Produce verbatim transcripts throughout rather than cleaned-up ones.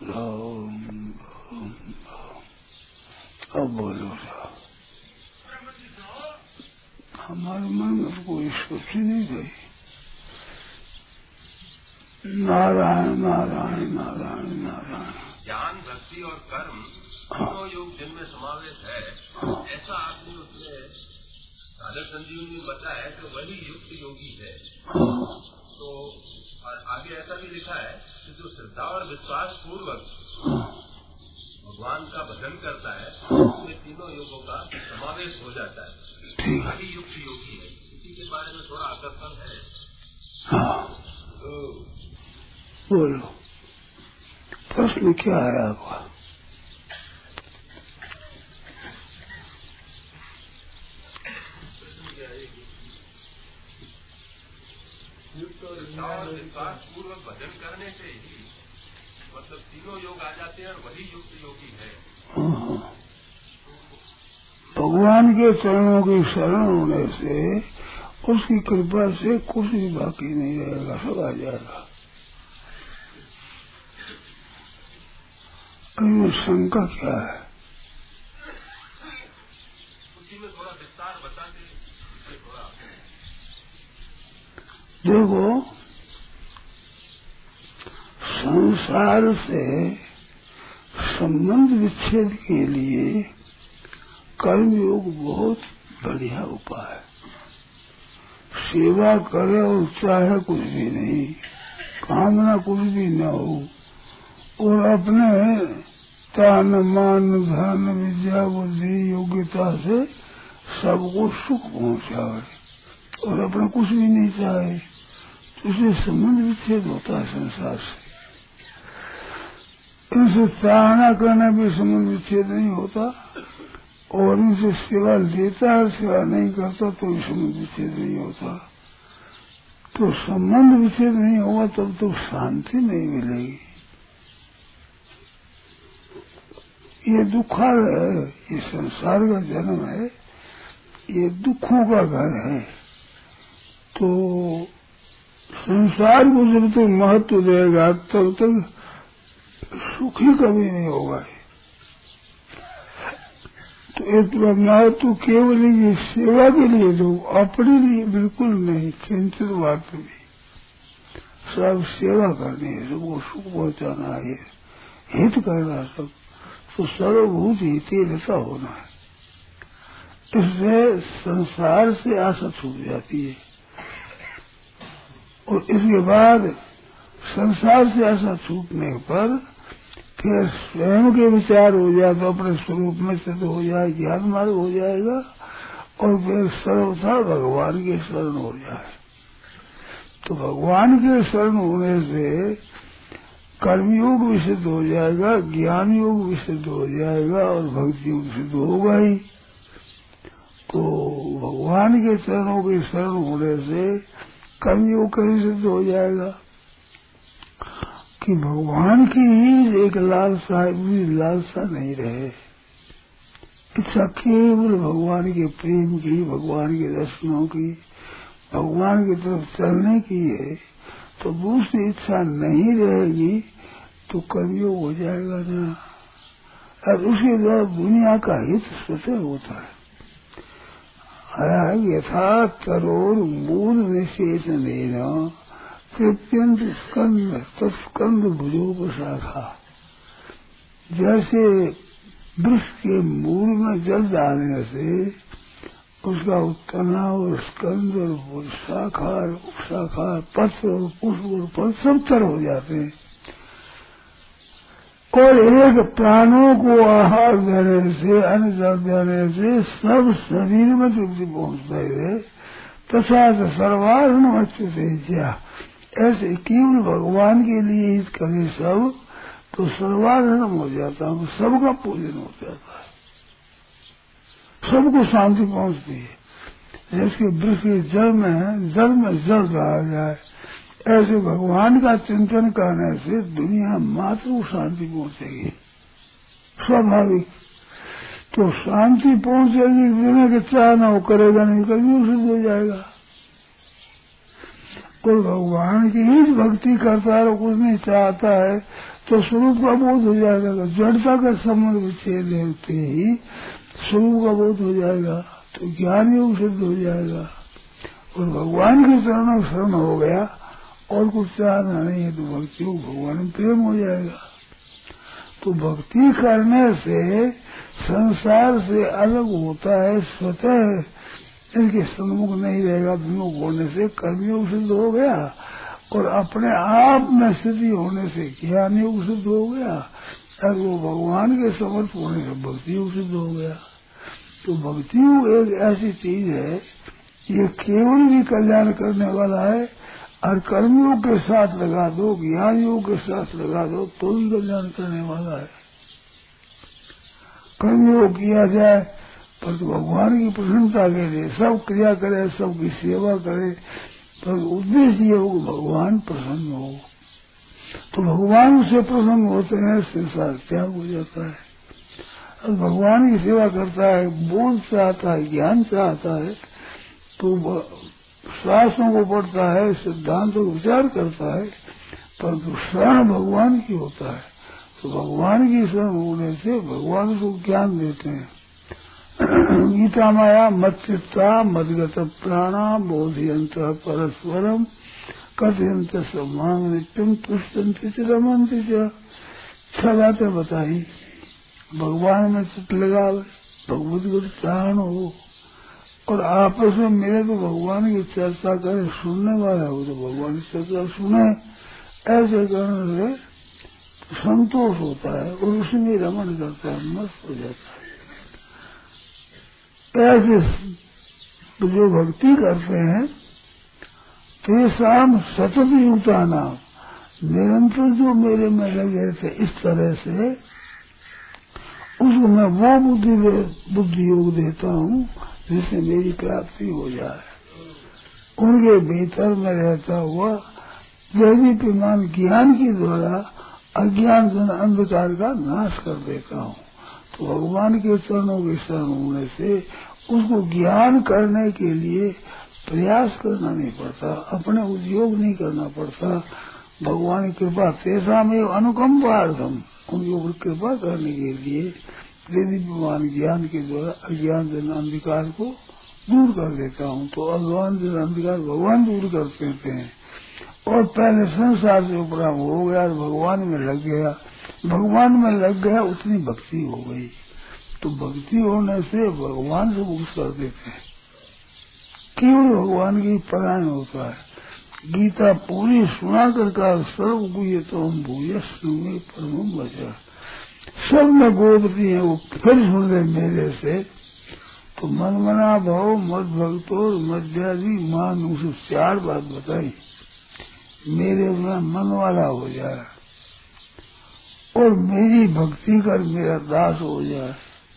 राम अब बोलो साहब। हमारे मन में कोई सोच ही नहीं गई। नारायण नारायण नारायण नारायण। ज्ञान भक्ति और कर्म दोनों योग जिनमें समावेश है, ऐसा आपने उसमें साधक संजीवनी में बताया कि वही युक्त योगी है। तो और आगे ऐसा भी लिखा है कि जो श्रद्धा और विश्वास पूर्वक भगवान का भजन करता है उसमें तीनों योगों का समावेश हो जाता है, वही युक्त योगी है। इसी के बारे में थोड़ा आकर्षण है। हाँ तो बोलो, प्रश्न क्या है आपका? और विश्वास पूर्वक भजन करने से ही मतलब तीनों योग आ जाते हैं और वही युक्त योगी है। भगवान के चरणों की शरण होने से उसकी कृपा से कुछ भी बाकी नहीं रहेगा, सब आ जाएगा। इनमें शंका क्या है? उसी में थोड़ा विस्तार बता दें। देखो, संसार से संबंध विच्छेद के लिए कर्मयोग बहुत बढ़िया उपाय है। सेवा करे और चाहे कुछ भी नहीं, कामना कुछ भी न हो, और अपने तान मान धन विद्या बुद्धि योग्यता से सबको सुख पहुंचाए और अपना कुछ भी नहीं चाहे, तो इसलिए संबंध विच्छेद होता है संसार से। इनसे ताड़ना करना भी संबंध विच्छेद नहीं होता, और इनसे सेवा लेता है सेवा नहीं करता तो भी संबंध विच्छेद नहीं होता। तो संबंध विच्छेद नहीं होगा तब तो शांति नहीं मिलेगी। ये दुखा है, ये संसार का जन्म है, ये दुखों का घर है। तो संसार को जब तक महत्व देगा तब तक सुखी कभी नहीं होगा। तो इतना महत्व केवल ये सेवा के लिए दो, अपने लिए बिल्कुल नहीं, किंचित बात भी। सब सेवा करनी है, सबको सुख पहुंचाना है, हित करना सब, तो सर्वभूत हित ऐसा होना है। इससे संसार से आशा छूट जाती है, और इसके बाद संसार से आशा छूटने पर फिर स्वयं के विचार हो जाए तो अपने स्वरूप में सिद्ध हो जाए, ज्ञान मार्ग हो जाएगा, और फिर सर्वथा भगवान के शरण हो जाए। तो भगवान के शरण होने से कर्मयोग भी सिद्ध हो जाएगा, ज्ञान योग भी सिद्ध हो जाएगा, और भक्ति योग सिद्ध होगा ही। तो भगवान के चरणों के शरण होने से कर्मयोग कहीं सिद्ध हो जाएगा कि भगवान की ही एक लालसा भी लालसा नहीं रहे, इच्छा केवल भगवान के प्रेम की, भगवान के दर्शनों की, भगवान की तरफ चलने की है। तो दूसरी इच्छा नहीं रहेगी तो कर्मयोग हो जाएगा ना, और उसके द्वारा दुनिया का हित स्वतः होता है। यथा तरोर मूल निशेष देना प्रत्यंत स्कंद तत्स्कंद भुजोप शाखा। जैसे वृक्ष के मूल में जल डालने से उसका तना और स्कंद और शाखा और उपशाखा, पत्र और पुष्प और फल सब तर हो जाते हैं, और एक प्राणों को आहार देने से, अन्न जल देने से सब शरीर में तृप्ति पहुंचता है। तथा सर्वार्थ अच्युते क्या, ऐसे केवल भगवान के लिए हित करे सब, तो सर्वार्थ हो जाता है, सबका पूजन हो जाता है, सबको शांति पहुंचती है। जैसे वृक्ष जल में जल में जल रहा जाए, ऐसे भगवान का चिंतन करने से दुनिया मात्र को शांति पहुंचेगी, स्वाभाविक। तो शांति पहुंचेगी, दुनिया के चाह न हो करेगा नहीं, कभी सिद्ध हो जाएगा। कोई भगवान की ही भक्ति करता है और कुछ नहीं चाहता है तो स्वरूप का बोध हो जाएगा। जड़ता का संबंध विच्छेद होते ही स्वरूप का बोध हो जाएगा, तो ज्ञान योग सिद्ध हो जाएगा और भगवान के चरणों शरण हो गया और कुछ चाहना नहीं है तो भक्ति भगवान में प्रेम हो जाएगा। तो भक्ति करने से संसार से अलग होता है, स्वतः इनके सन्मुख नहीं रहेगा। विमुख होने से कर्मयोग सिद्ध हो गया और अपने आप में स्थिति होने से ज्ञान योग सिद्ध हो गया और वो भगवान के समर्थ होने से भक्ति योग सिद्ध हो गया। तो भक्ति योग एक ऐसी चीज है, ये केवल भी कल्याण करने वाला है और कर्मयोग के साथ लगा दो, ज्ञान योग के साथ लगा दो तो भी कल्याण करने वाला है। कर्मयोग किया जाए पर तो भगवान की प्रसन्नता के लिए सब क्रिया करे, सबकी सेवा करे, पर उद्देश्य ये हो कि भगवान प्रसन्न हो। तो भगवान से प्रसन्न होते हैं, संसार त्याग हो जाता है। और भगवान की सेवा करता है, बोध चाहता है, ज्ञान चाहता है, तो शास्त्रों को पढ़ता है, सिद्धांतों को विचार करता है, परंतु शरण भगवान की होता है। तो भगवान की शरण होने से भगवान को ज्ञान देते हैं। गीता माया मत चित्ता मदगत प्राणा बोधयंत परस्परम कथयंत सम्मान नित्यम पुष्टंति च रमन्ति च। छह बातें बताई। भगवान में चित्त लगावे, भगवत को चाहन हो और आपस में मिले तो भगवान की चर्चा करे, सुनने वाला हो तो भगवान की चर्चा सुने। ऐसे करने से संतोष होता है और उसमें रमन करता है, मस्त हो जाता है। ऐसे जो भक्ति करते हैं तेसाम सतत युक्ता नाम, निरंतर जो मेरे में लगे थे इस तरह से, उसको मैं वो बुद्धि बुद्धि योग देता हूँ जिससे मेरी प्राप्ति हो जाए। उनके भीतर में रहता हुआ दैवीप्यमान ज्ञान के द्वारा अज्ञान जन अंधकार का नाश कर देता हूँ। तो भगवान के चरणों के शरण होने से उसको ज्ञान करने के लिए प्रयास करना नहीं पड़ता, अपने उद्योग नहीं करना पड़ता। भगवान की कृपा तेसा में अनुकंपार्थम, उनके ऊपर कृपा करने के लिए दैवीप्यमान ज्ञान के द्वारा अज्ञान जन अंधकार को दूर कर देता हूँ। तो अज्ञान जन अंधकार भगवान दूर कर देते हैं और पहले संसार से उपराम हो गया, भगवान में लग गया, भगवान में लग गया, उतनी भक्ति हो गई। तो भक्ति होने से भगवान से मुक्त कर देते हैं, केवल भगवान की परायण होता है। गीता पूरी सुना कर का सर्व गुह्य तो हम भूय सुने परम बचा, सब में गोपती है वो फिर सुन रहे मेरे से। तो मन मना भाव मद भक्तो मध्यादि मान उसे चार बात बताई, मेरे में मन वाला हो जाए और मेरी भक्ति कर मेरा दास हो जाए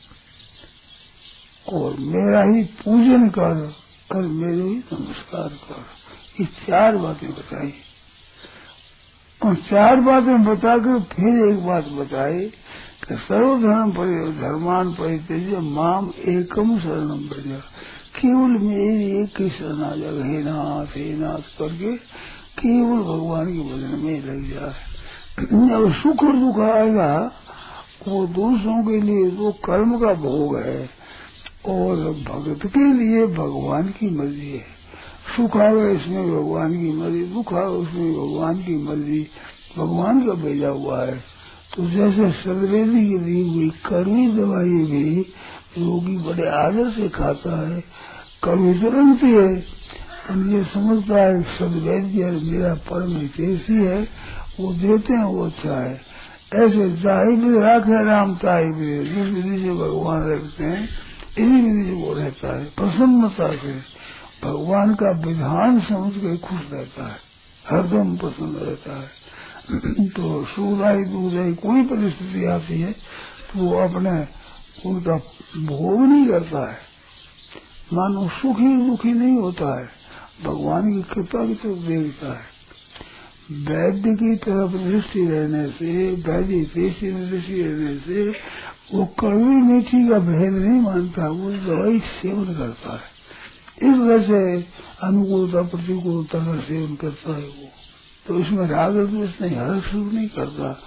और मेरा ही पूजन कर और मेरे ही नमस्कार कर। ये चार बातें बताई और चार बातें बताकर फिर एक बात बताई कि सर्वधर्म धर्मान परित्यज्य माम एकम शरणम व्रज, केवल मेरी एक ही शरण आ जाएगा, हे नाथ हे नाथ करके केवल भगवान के भजन में लग जाए। अब सुख और दुख आएगा वो दूसरों के लिए वो कर्म का भोग है और भगत के लिए भगवान की मर्जी है। सुख आवे इसमें भगवान की मर्जी, दुख आवे उसमें भगवान की मर्जी, भगवान का भेजा हुआ है। तो जैसे सदवेदी की दी हुई कड़वी दवाई भी रोगी बड़े आदर से खाता है, कड़वी तुरंत है, और ये समझता है सदवैद्य मेरा परम हितैषी है, वो देते हैं वो अच्छा है। ऐसे जाहि भी राखे राम ताहि भी, जिस विधि से भगवान रखते हैं इसी विधि से वो रहता है, प्रसन्नता से भगवान का विधान समझ के खुश रहता है, हरदम प्रसन्न रहता है। तो सुखदायी दुखदायी कोई परिस्थिति आती है तो वो अपने उनका भोग नहीं करता है, मानो सुखी दुखी नहीं होता है, भगवान की कृपा की तरफ देखता है। वैद्य की तरफ दृष्टि रहने से, वैद्य पेशी में दृष्टि रहने से वो कड़वी मीठी का भेद नहीं मानता, वो दवाई सेवन करता है। इस वजह से अनुकूलता प्रतिकूलता का सेवन करता है वो, तो इसमें राग द्वेष नहीं, हर्ष नहीं करता।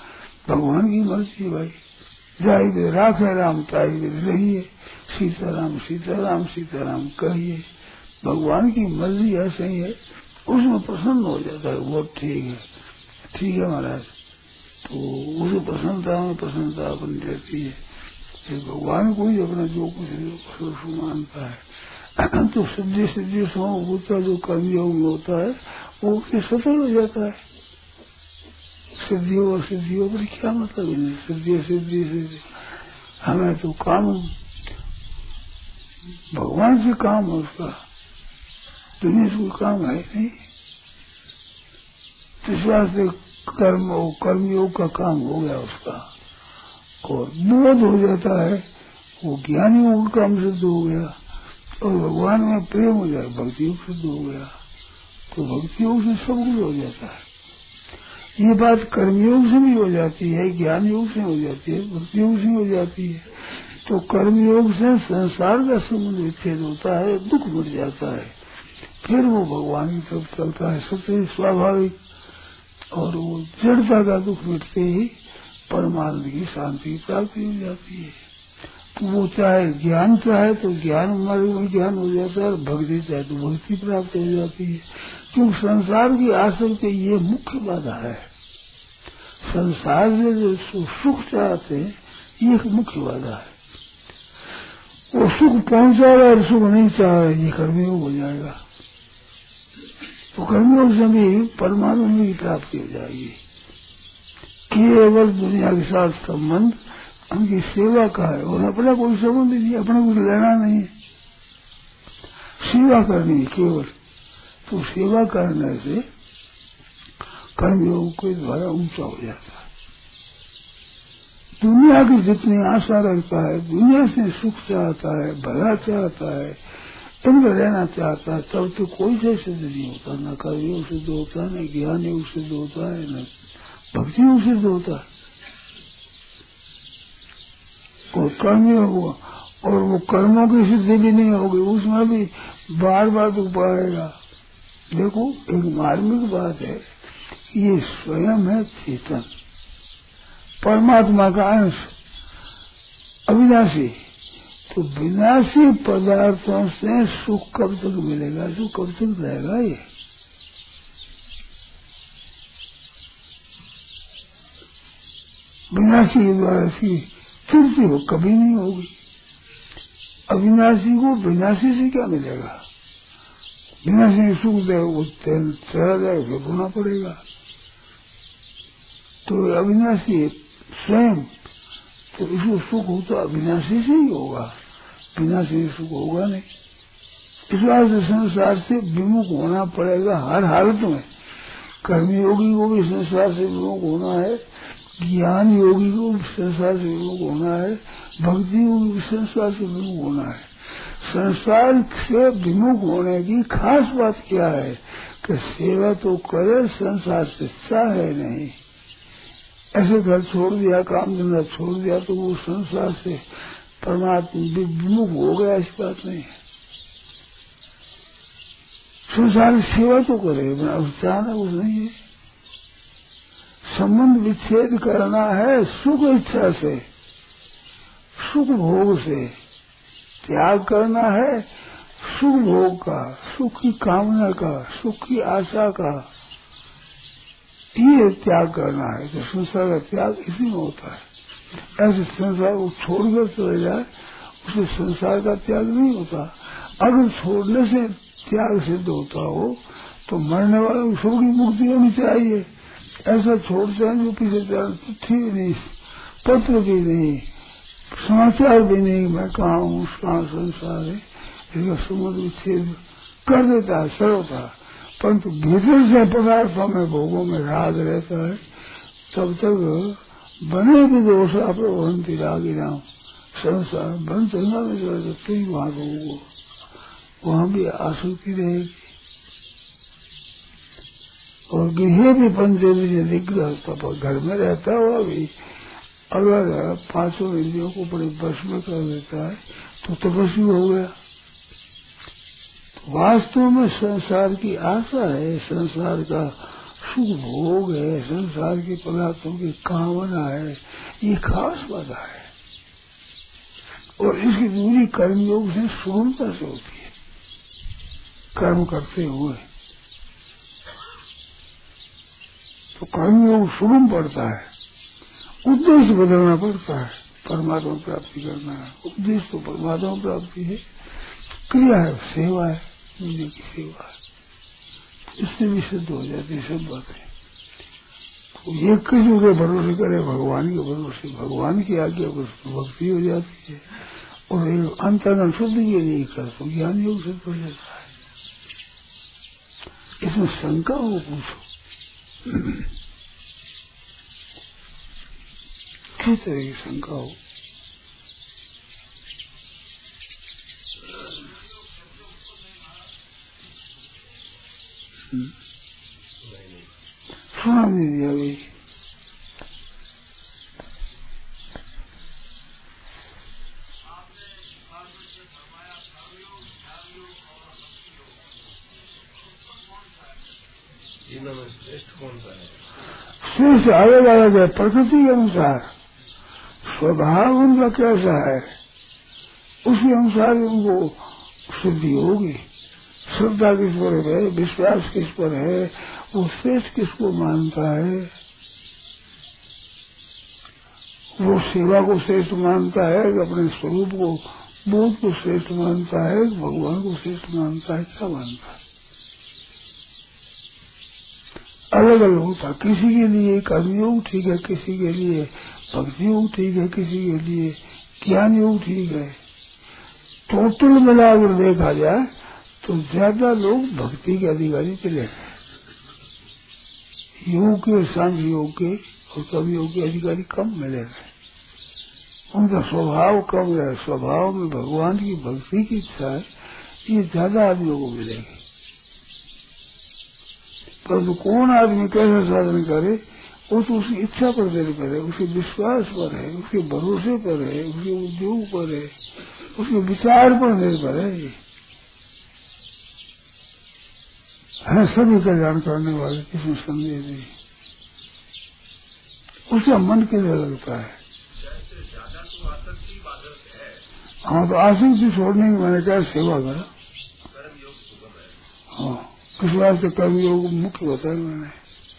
भगवान की मर्जी भाई, जाई वे राखे राम ताई वे रहिए, सीताराम सीताराम सीताराम कहिए। भगवान की मर्जी ऐसे ही है, उसमें प्रसन्न हो जाता है, वो ठीक है, ठीक है महाराज। तो उस प्रसन्नता में प्रसन्नता बन जाती है। भगवान को ही अपना जो कुछ मानता है तो सिद्धि सिद्धि समूता जो कर्मयोग में होता है वो उससे सफल हो जाता है। सिद्धियों और सिद्धियों पर क्या मतलब नहीं, सिद्धि सिद्धि सिद्धि हमें तो काम भगवान से काम है, उसका दुनिया से कोई काम है नहीं। इस वास्ते कर्म कर्मयोग का काम हो गया उसका, और बोध हो जाता है, वो ज्ञानी योग काम सिद्ध हो गया, और भगवान में प्रेम हो जाए भक्ति योग सिद्ध हो गया। तो भक्ति योग से सब कुछ हो जाता है। ये बात कर्मयोग से भी हो जाती है, ज्ञान योग से हो जाती है, भक्ति योग से हो जाती है। तो कर्मयोग से संसार का संबंध विच्छेद होता है, दुख मिट जाता है, फिर वो भगवान की तरफ चलता है, सबसे स्वाभाविक। और वो जड़ता का दुख मिटते ही परमानंद की शांति प्राप्ति हो जाती है। तो वो चाहे ज्ञान चाहे तो ज्ञान हमारे में ज्ञान हो जाता है, और भक्ति चाहे तो भक्ति प्राप्त हो जाती है। क्योंकि संसार की आसक्ति ये मुख्य बाधा है। संसार में जो सुख चाहते हैं ये एक मुख्य बाधा है। वो सुख पहुंचा रहा और सुख नहीं चाह रहा, ये कर्मयोग हो जाएगा। तो कर्मयोग से भी परमानंद की प्राप्ति हो जाएगी। केवल दुनिया के साथ संबंध उनकी सेवा का है, और अपना कोई संबंध नहीं, अपना कुछ लेना नहीं है, सेवा करनी है केवल। तो सेवा करने से कर्मयोग के द्वारा ऊंचा हो जाता है। दुनिया की जितनी आशा रखता है, दुनिया से सुख चाहता है, भला चाहता है, इनमें रहना चाहता है, तब तो कोई से सिद्ध नहीं होता, न कर्मयोग सिद्ध होता है, न ज्ञान योग सिद्ध होता है, न भक्ति योग सिद्ध होता है। और कर्मयोग हुआ, और वो कर्मों की सिद्धि भी नहीं होगी, उसमें भी बार बार दुख पड़ेगा। देखो एक मार्मिक बात है, ये स्वयं है चेतन, परमात्मा का अंश, अविनाशी। तो विनाशी पदार्थों से सुख कब तक मिलेगा, सुख कब तक रहेगा? ये विनाशी के द्वारा इसकी तृप्ति हो कभी नहीं होगी। अविनाशी को विनाशी से क्या मिलेगा? विनाशी सुख दे वो चला जाए, फिर होना पड़ेगा। तो अविनाशी स्वयं, तो इसको सुख हो तो अविनाशी से ही होगा, विनाशी सुख होगा नहीं। इस वास्ते संसार से विमुख होना पड़ेगा हर हालत में। कर्मयोगी को भी संसार से विमुख होना है, ज्ञान योगी को संसार से विमुख होना है, भक्ति योगी को संसार से विमुख होना है। संसार से विमुख होने की खास बात क्या है कि सेवा तो करे, संसार से चाहे नहीं। ऐसे घर छोड़ दिया, काम धंधा छोड़ दिया तो वो संसार से परमात्मा विमुख हो गया, ऐसी बात नहीं है। संसार सेवा तो करे, चाहना कुछ नहीं है। संबंध विच्छेद करना है सुख इच्छा से, सुख भोग से त्याग करना है, सुख भोग का, सुख की कामना का, सुख की आशा का, ये त्याग करना है। तो संसार का त्याग इसी में होता है। ऐसे संसार को छोड़कर चले जाए उसे संसार का त्याग नहीं होता। अगर छोड़ने से त्याग सिद्ध होता हो तो मरने वाले को सब की मुक्ति होनी चाहिए। ऐसा छोड़ते हैं जो पीछे चिट्ठी भी नहीं, पत्र भी नहीं, समाचार भी नहीं, मैं कहाँ हूँ, कहाँ संसार है, इसका समुद्र विच्छेद कर देता है सरलता। परंतु भीतर से पदार्थों में भोगों में राग रहता है, तब तक बने भी दोष आप भवंती रागी राम, संसार बन चलना में जो कई वहां भोगो, वहां भी आसक्ति रहेगी। और गृह भी पंचेंद्रिय निग्रह, तब घर में रहता हुआ भी अगर पांचों इंद्रियों को बड़े बस में कर देता है तो तपस्वी हो गया। वास्तव में संसार की आशा है, संसार का सुख भोग है, संसार के पदार्थों की कामना है, ये खास बाधा है। और इसकी दूरी कर्मयोग से सुगमता से होती है। कर्म करते हुए तो कर्मयोग सुगम पड़ता है, उद्देश्य बदलना पड़ता है, परमात्मा प्राप्ति करना है। उद्देश्य तो परमात्मा प्राप्ति है, क्रिया है, सेवा है, दुनिया की सेवा है, इससे भी सिद्ध हो जाती है सब बातें। तो ये किसी के भरोसे करे, भगवान के भरोसे, भगवान की आज्ञा पर भक्ति हो जाती है। और एक अंतरंग शुद्ध के लिए कर तो ज्ञान योग सिद्ध हो जाता है। इसमें शंका हो पूछो किस तरह की शंका हो। सुना दीजिए अभी। श्रेष्ठ अलग अलग है प्रकृति के अनुसार, स्वभाव उनका कैसा है उसी अनुसार उनको सिद्धि होगी। श्रद्धा किस पर है, विश्वास किस पर है, वो श्रेष्ठ किसको मानता है, वो सेवा को श्रेष्ठ मानता है कि अपने स्वरूप को बोध को श्रेष्ठ मानता है, भगवान को श्रेष्ठ मानता है, क्या मानता है। अलग अलग होता, किसी के लिए कर्मयोग ठीक है, किसी के लिए भक्ति योग ठीक है, किसी के लिए ज्ञान योग ठीक है। टोटल मिलाकर देखा जाए तो ज्यादा लोग भक्ति के अधिकारी चले गए, योग के, सांख्य योग के और कर्म योग के अधिकारी कम मिले गए। उनका स्वभाव कम है, स्वभाव में भगवान की भक्ति की इच्छा है, ये ज्यादा आदमियों को मिलेगी। परंतु कौन आदमी कैसा साधन करे वो तो उसकी इच्छा पर निर्भर है, उसके विश्वास पर है, उसके भरोसे पर है, उसके उद्योग पर है, उसके विचार पर निर्भर है। ये है सभी कल्याण करने वाले, किसी संदेह नहीं। उसका मन किधर लगता है। हाँ तो आसक्ति छोड़ने की मैंने क्या सेवा करा। हाँ इस वास्ते कर्म योग मुख्य बताया मैंने।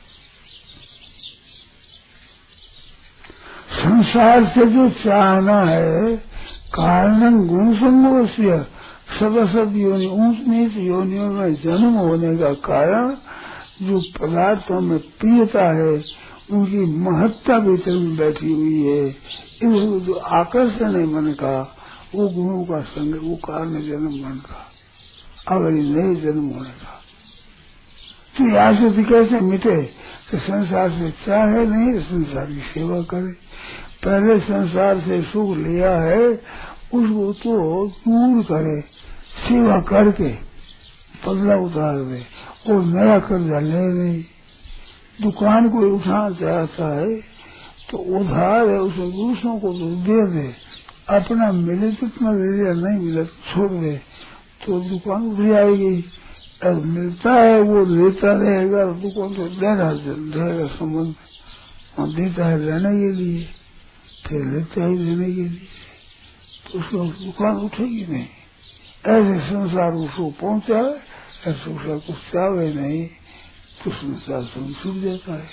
संसार से जो चाहना है कारण गुण संगोष्य सदसद योनि, ऊंच नीच योनियों में जन्म होने का कारण जो पदार्थों में प्रियता है, उनकी महत्ता भीतर में बैठी हुई है, इसमें जो आकर्षण है मन का, वो गुणों का संग, वो कारण जन्म मन का, अगर ये नए जन्म होने का। तो यहाँ से कैसे मिटे कि संसार से चाहे नहीं, संसार की सेवा करे। पहले संसार से सुख लिया है उसको तो दूर करे, सेवा करके बदला उतार दे, और नया कर्जा ले नहीं। दुकान को उठाना चाहता है तो उधार है, उसमें दूसरों को तो दे दे, अपना मिले जितना दे दिया, नहीं मिले तो छोड़ दे, तो दुकान उठ जाएगी। अब मिलता है वो लेता रहेगा, दुकान तो देना रहेगा संबंध, और देता है लेने के लिए, फिर लेता है लेने के लिए, तो उसको दुकान उठेगी नहीं। ऐसे संसार उसको पहुंचा है, ऐसे संसार कुछ चाहे नहीं तो संसार से छूट जाता है।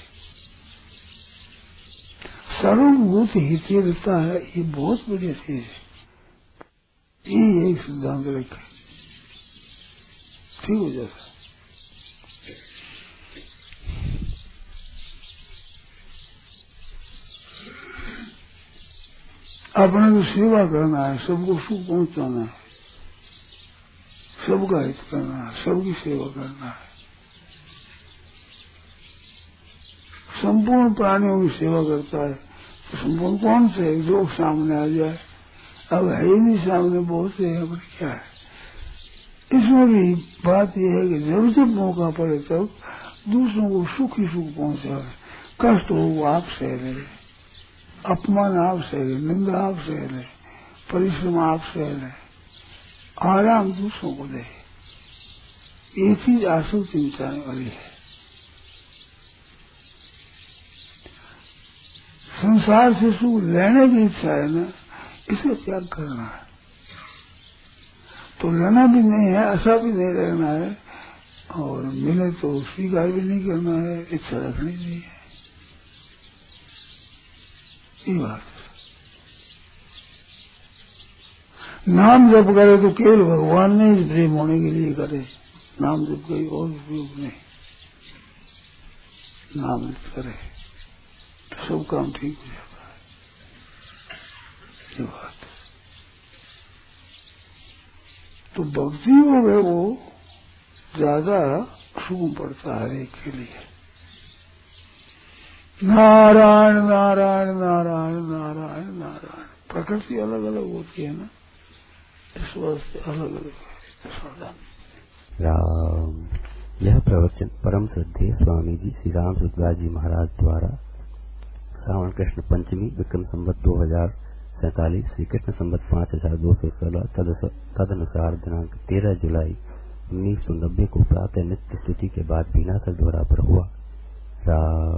सर्वभूत हितता है, ये बहुत बड़ी चीज है। ये एक सिद्धांत रखे ठीक हो जाता है। अपने को सेवा करना है, सबको सुख पहुंचाना है, सबका हित करना है, सबकी सेवा करना है, संपूर्ण प्राणियों की सेवा करता है। तो संपूर्ण कौन से जो सामने आ जाए, अब है ही नहीं सामने, बहुत से अब क्या है। इसमें भी बात यह है कि जब जब मौका पड़े तब दूसरों को सुख ही सुख पहुंचाए। कष्ट हो वो आप सह ले, अपमान आप सह ले, निंदा आप सह ले, परिश्रम आप सह ले, आराम दूसरों को दे। ये चीज आसक्ति मिटाने वाली है। संसार से सुख लेने की इच्छा है ना, इसे त्याग करना है। तो लेना भी नहीं है, ऐसा भी नहीं रहना है, और मिले तो स्वीकार भी नहीं करना है, इच्छा रखनी नहीं है। ये बात नाम जप करे तो केवल भगवान ने इस प्रेम होने के लिए करे, नाम जप कोई और उपयोग नहीं। नाम जप करे तो सब काम ठीक हो जाता है। ये बात तो भक्ति हो गए वो ज्यादा सुगम पड़ता है एक के लिए। नारायण नारायण नारायण नारायण नारायण। प्रकृति अलग अलग होती है ना, इस वास्ते अलग अलग है। राम। यह प्रवचन परम श्रद्धेय स्वामी जी श्री राम सुखदास जी महाराज द्वारा श्रावण कृष्ण पंचमी विक्रम संवत दो हजार सैतालीस श्री कृष्ण संवत पांच हजार दो सौ सोलह तदनुसार दिनांक तेरह जुलाई उन्नीस सौ नब्बे को प्रातः नित्य स्तुति के बाद बीना सर द्वारा पर हुआ। राम।